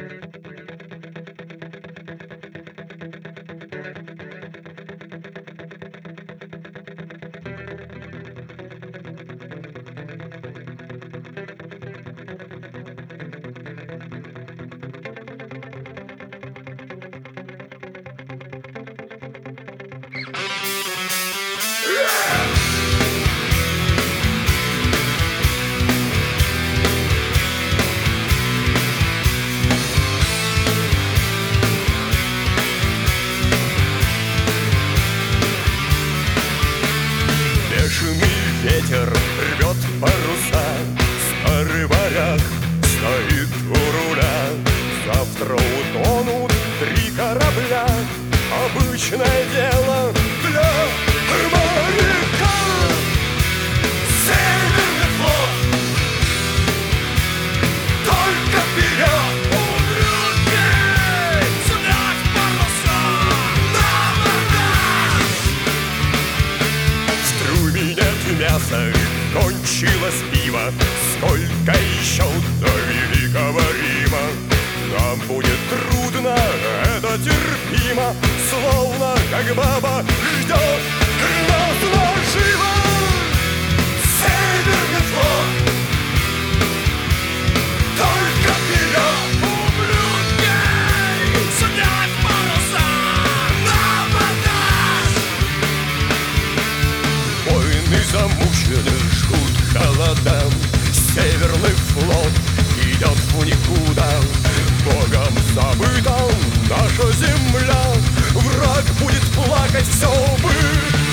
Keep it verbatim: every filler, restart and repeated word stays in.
Ветер рвет паруса, старый варяг стоит у руля. Завтра утонут три корабля, обычное дело для моряка. Северный флот, только вперед! Умрет день, снять паруса на абордаж! В трюме нет мяса, кончилось пиво. Сколько еще до великого Рима? Нам будет трудно, это терпимо, словно как баба ждет нас наживо. Северный флот, только вперед! Умрет день, снять паруса на абордаж! Воины замучены, жгут холодам. Северный флот идет в никуда. Богом забыта наша земля. Враг будет плакать, все бы